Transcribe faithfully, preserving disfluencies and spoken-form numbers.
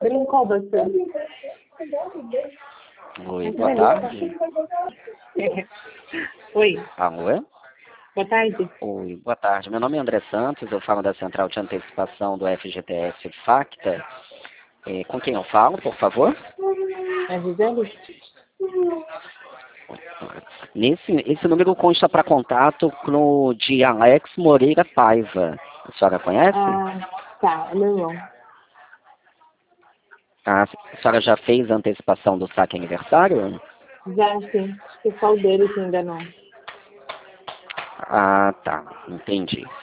Brincou bastante. Oi, boa tarde. Oi, Alô? boa tarde. Oi, boa tarde. Meu nome é André Santos, eu falo da Central de Antecipação do F G T S Facta. É, com quem eu falo, por favor? É Gisele? Nesse, esse número consta para contato no de Alex Moreira Paiva. A senhora conhece? Ah, tá, é meu irmão. A senhora já fez a antecipação do saque aniversário? Já, sim. Acho que é só o dele que ainda não. Ah, tá. Entendi.